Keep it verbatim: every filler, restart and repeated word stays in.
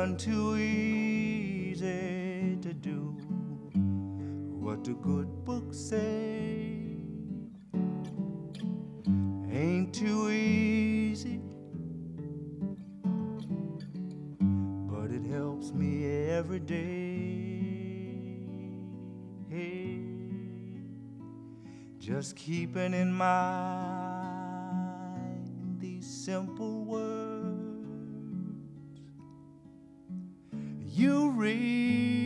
none too easy to do what the good books say. Ain't too easy, but it helps me every day. Hey, just keeping in mind these simple words. You read